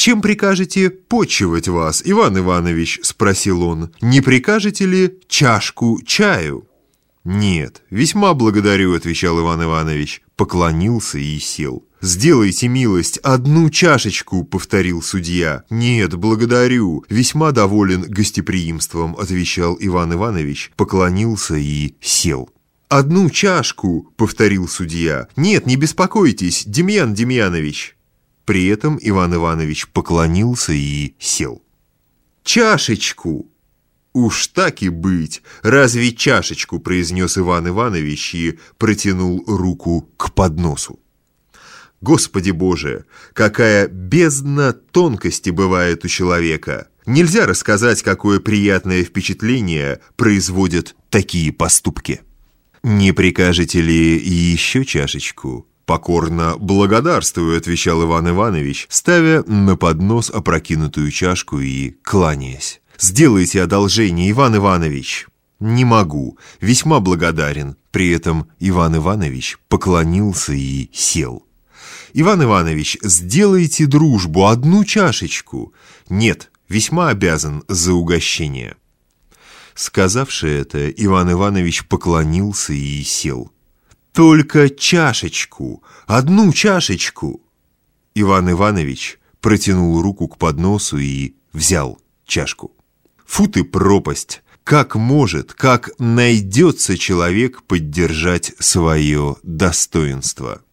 «Чем прикажете почивать вас, Иван Иванович?» – спросил он. «Не прикажете ли чашку чаю?» «Нет, весьма благодарю», – отвечал Иван Иванович, поклонился и сел. «Сделайте милость, одну чашечку», – повторил судья. «Нет, благодарю, весьма доволен гостеприимством», – отвечал Иван Иванович, поклонился и сел. «Одну чашку», – повторил судья. «Нет, не беспокойтесь, Демьян Демьянович». При этом Иван Иванович поклонился и сел. «Чашечку!» «Уж так и быть! Разве чашечку?» – произнес Иван Иванович и протянул руку к подносу. Господи Боже, какая бездна тонкости бывает у человека! Нельзя рассказать, какое приятное впечатление производят такие поступки. «Не прикажете ли еще чашечку?» «Покорно благодарствую», – отвечал Иван Иванович, ставя на поднос опрокинутую чашку и кланяясь. «Сделайте одолжение, Иван Иванович». «Не могу, весьма благодарен». При этом Иван Иванович поклонился и сел. «Иван Иванович, сделайте дружбу, одну чашечку». «Нет, весьма обязан за угощение». Сказавши это, Иван Иванович поклонился и сел. «Только чашечку, одну чашечку!» Иван Иванович протянул руку к подносу и взял чашку. Фу ты пропасть! Как может, как найдется человек поддержать свое достоинство?